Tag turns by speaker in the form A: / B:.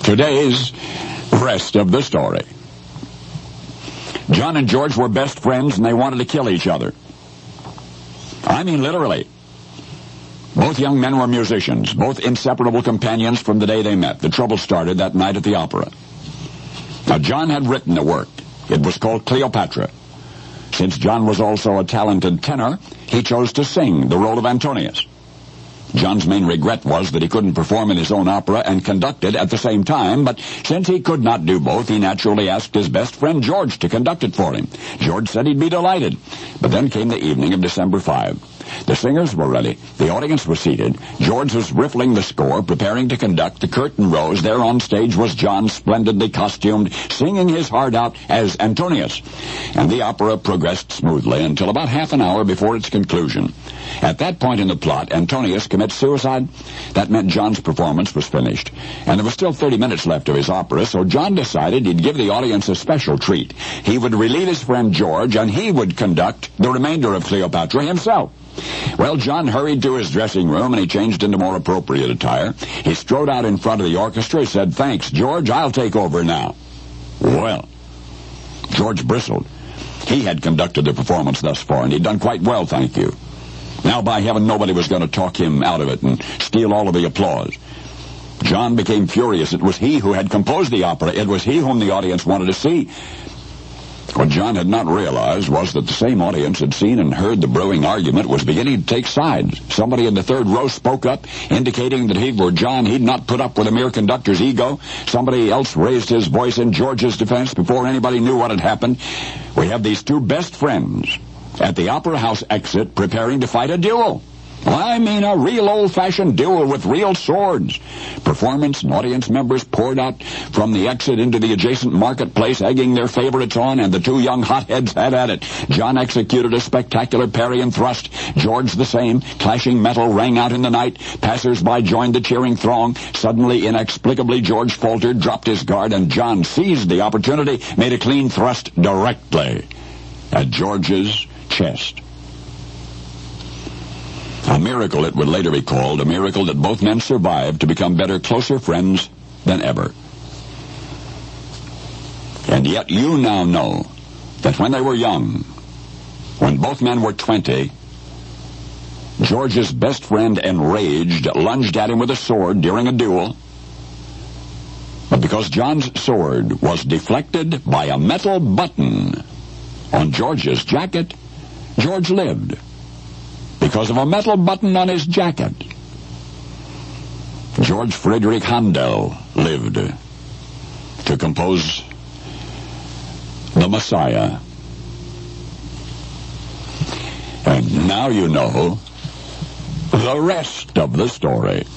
A: Today's rest of the story. John and George were best friends, and they wanted to kill each other. I mean, literally. Both young men were musicians, both inseparable companions from the day they met. The trouble started that night at the opera. Now, John had written a work. It was called Cleopatra. Since John was also a talented tenor, he chose to sing the role of Antonius. John's main regret was that he couldn't perform in his own opera and conduct it at the same time, but since he could not do both, he naturally asked his best friend George to conduct it for him. George said he'd be delighted. But then came the evening of December 5. The singers were ready. The audience was seated. George was riffling the score, preparing to conduct. The curtain rose. There on stage was John, splendidly costumed, singing his heart out as Antonius. And the opera progressed smoothly until about half an hour before its conclusion. At that point in the plot, Antonius commits suicide. That meant John's performance was finished. And there was still 30 minutes left of his opera, so John decided he'd give the audience a special treat. He would relieve his friend George, and he would conduct the remainder of Cleopatra himself. Well, John hurried to his dressing room, and he changed into more appropriate attire. He strode out in front of the orchestra. He said, "Thanks, George, I'll take over now." Well, George bristled. He had conducted the performance thus far, and he'd done quite well, thank you. Now, by heaven, nobody was going to talk him out of it and steal all of the applause. John became furious. It was he who had composed the opera. It was he whom the audience wanted to see. What John had not realized was that the same audience had seen and heard the brewing argument was beginning to take sides. Somebody in the third row spoke up, indicating that if he were John, he'd not put up with a mere conductor's ego. Somebody else raised his voice in George's defense before anybody knew what had happened. We have these two best friends at the Opera House exit preparing to fight a duel. I mean a real old-fashioned duel with real swords. Performance and audience members poured out from the exit into the adjacent marketplace, egging their favorites on, and the two young hotheads had at it. John executed a spectacular parry and thrust. George the same. Clashing metal rang out in the night. Passers-by joined the cheering throng. Suddenly, inexplicably, George faltered, dropped his guard, and John seized the opportunity, made a clean thrust directly at George's chest. A miracle it would later be called, a miracle that both men survived to become better, closer friends than ever. And yet you now know that when they were young, when both men were 20, George's best friend, enraged, lunged at him with a sword during a duel. But because John's sword was deflected by a metal button on George's jacket, George lived. Because of a metal button on his jacket, George Friedrich Handel lived to compose the Messiah. And now you know the rest of the story.